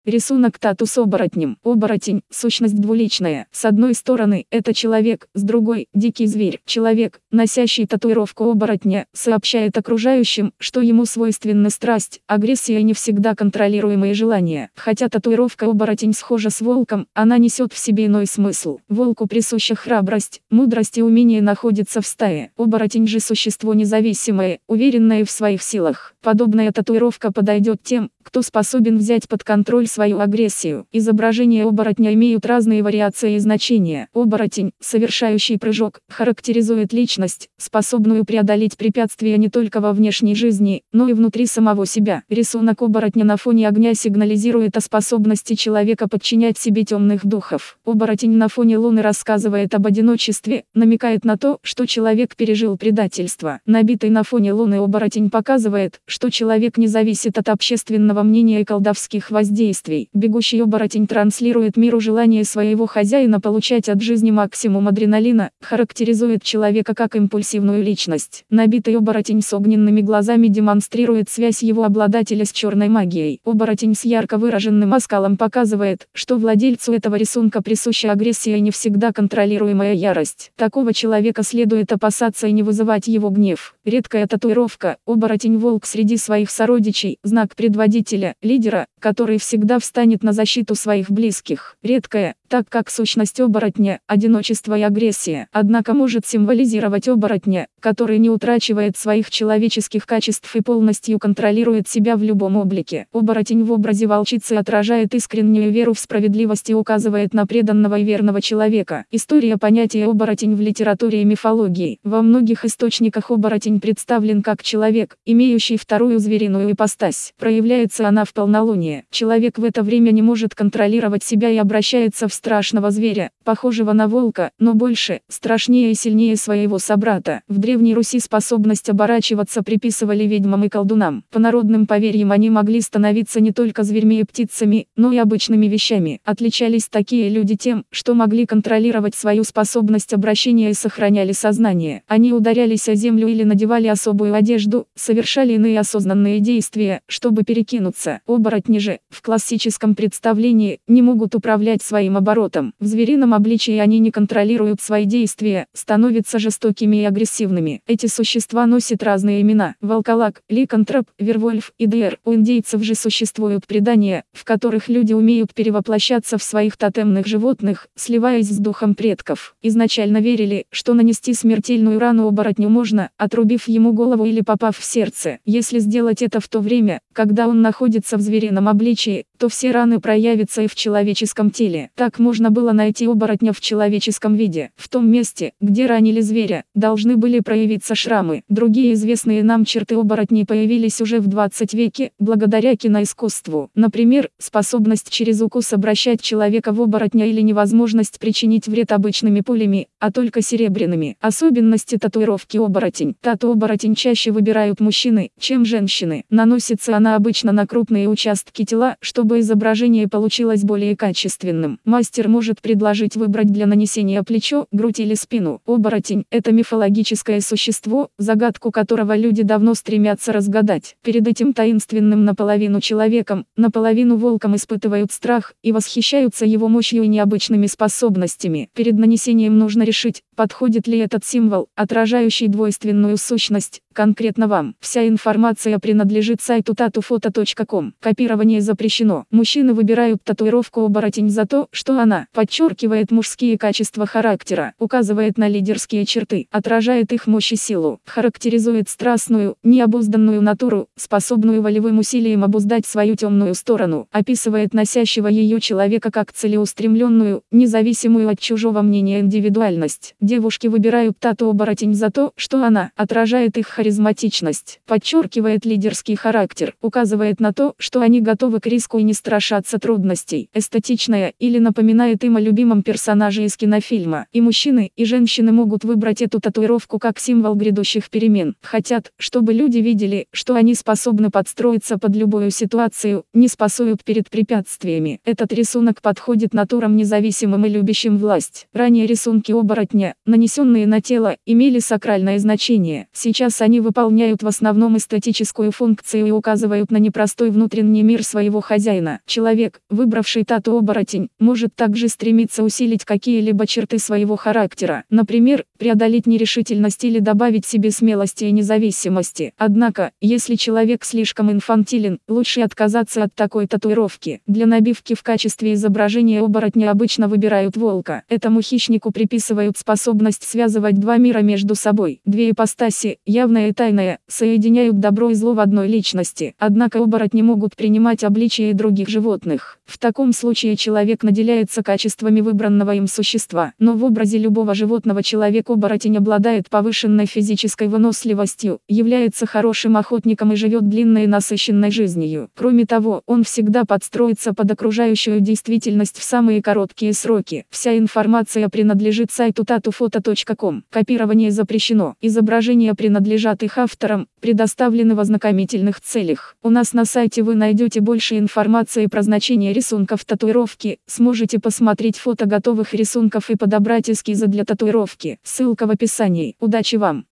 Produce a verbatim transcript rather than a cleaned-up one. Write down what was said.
Рисунок тату с оборотнем. Оборотень – сущность двуличная. С одной стороны, это человек, с другой – дикий зверь. Человек, носящий татуировку оборотня, сообщает окружающим, что ему свойственна страсть, агрессия и не всегда контролируемые желания. Хотя татуировка оборотень схожа с волком, она несет в себе иной смысл. Волку присуща храбрость, мудрость и умение находиться в стае. Оборотень же существо независимое, уверенное в своих силах. Подобная татуировка подойдет тем, кто способен взять под контроль свою агрессию. Изображения оборотня имеют разные вариации и значения. Оборотень, совершающий прыжок, характеризует личность, способную преодолеть препятствия не только во внешней жизни, но и внутри самого себя. Рисунок оборотня на фоне огня сигнализирует о способности человека подчинять себе темных духов. Оборотень на фоне луны рассказывает об одиночестве, намекает на то, что человек пережил предательство. Набитый на фоне луны оборотень показывает, что человек не зависит от общественного мнения и колдовских воздействий. Бегущий оборотень транслирует миру желание своего хозяина получать от жизни максимум адреналина, характеризует человека как импульсивную личность. Набитый оборотень с огненными глазами демонстрирует связь его обладателя с черной магией. Оборотень с ярко выраженным оскалом показывает, что владельцу этого рисунка присуща агрессия и не всегда контролируемая ярость. Такого человека следует опасаться и не вызывать его гнев. Редкая татуировка, оборотень-волк среди своих сородичей, знак предводителя, лидера, который всегда встанет на защиту своих близких. Редкая, так как сущность оборотня – одиночество и агрессия, однако может символизировать оборотня, который не утрачивает своих человеческих качеств и полностью контролирует себя в любом облике. Оборотень в образе волчицы отражает искреннюю веру в справедливость и указывает на преданного и верного человека. История понятия оборотень в литературе и мифологии. Во многих источниках оборотень представлен как человек, имеющий вторую звериную ипостась. Проявляется она в полнолуние. Человек в это время не может контролировать себя и обращается в страшного зверя, похожего на волка, но больше, страшнее и сильнее своего собрата. В Древней Руси способность оборачиваться приписывали ведьмам и колдунам. По народным поверьям они могли становиться не только зверьми и птицами, но и обычными вещами. Отличались такие люди тем, что могли контролировать свою способность обращения и сохраняли сознание. Они ударялись о землю или надевали особую одежду, совершали иные осознанные действия, чтобы перекинуться. Оборотни же, в классическом представлении, не могут управлять своим оборотом. В зверином обличии они не контролируют свои действия, становятся жестокими и агрессивными. Эти существа носят разные имена: волколак, ликантроп, вервольф и дэр. У индейцев же существуют предания, в которых люди умеют перевоплощаться в своих тотемных животных, сливаясь с духом предков. Изначально верили, что нанести смертельную рану оборотню можно, отрубив ему голову или попав в сердце. Если сделать это в то время, когда он находится в зверином обличии, то все раны проявятся и в человеческом теле. Так можно было найти оборотня в человеческом виде. В том месте, где ранили зверя, должны были проявиться шрамы. Другие известные нам черты оборотней появились уже в двадцатом веке, благодаря киноискусству. Например, способность через укус обращать человека в оборотня или невозможность причинить вред обычными пулями, а только серебряными. Особенности татуировки оборотень. Тату-оборотень чаще выбирают мужчины, чем женщины. Наносится она обычно на крупные участки тела, чтобы изображение получилось более качественным. Мастер может предложить выбрать для нанесения плечо, грудь или спину. Оборотень – это мифологическое существо, загадку которого люди давно стремятся разгадать. Перед этим таинственным наполовину человеком, наполовину волком испытывают страх и восхищаются его мощью и необычными способностями. Перед нанесением нужно решить, подходит ли этот символ, отражающий двойственную сущность, конкретно вам. Вся информация принадлежит сайту татуфото точка ком. Копирование запрещено. Мужчины выбирают татуировку оборотень за то, что она подчеркивает мужские качества характера, указывает на лидерские черты, отражает их мощь и силу, характеризует страстную, необузданную натуру, способную волевым усилием обуздать свою темную сторону, описывает носящего ее человека как целеустремленную, независимую от чужого мнения индивидуальность. Девушки выбирают тату-оборотень за то, что она отражает их харизматичность, подчеркивает лидерский характер, указывает на то, что они готовы к риску и не страшатся трудностей. Эстетичная или напоминающая напоминает им о любимом персонаже из кинофильма. И мужчины, и женщины могут выбрать эту татуировку как символ грядущих перемен. Хотят, чтобы люди видели, что они способны подстроиться под любую ситуацию, не спасуют перед препятствиями. Этот рисунок подходит натурам независимым и любящим власть. Ранее рисунки оборотня, нанесенные на тело, имели сакральное значение. Сейчас они выполняют в основном эстетическую функцию и указывают на непростой внутренний мир своего хозяина. Человек, выбравший тату-оборотень, может также стремиться усилить какие-либо черты своего характера. Например, преодолеть нерешительность или добавить себе смелости и независимости. Однако, если человек слишком инфантилен, лучше отказаться от такой татуировки. Для набивки в качестве изображения оборотня обычно выбирают волка. Этому хищнику приписывают способность связывать два мира между собой. Две ипостаси, явная и тайная, соединяют добро и зло в одной личности. Однако оборотни могут принимать обличие других животных. В таком случае человек наделяется качествами выбранного им существа. Но в образе любого животного человек-оборотень обладает повышенной физической выносливостью, является хорошим охотником и живет длинной и насыщенной жизнью. Кроме того, он всегда подстроится под окружающую действительность в самые короткие сроки. Вся информация принадлежит сайту татуфото точка ком. Копирование запрещено. Изображения принадлежат их авторам, предоставлены в ознакомительных целях. У нас на сайте вы найдете больше информации про значение рисунков татуировки, сможете посмотреть фото готовых рисунков и подобрать эскизы для татуировки. Ссылка в описании. Удачи вам!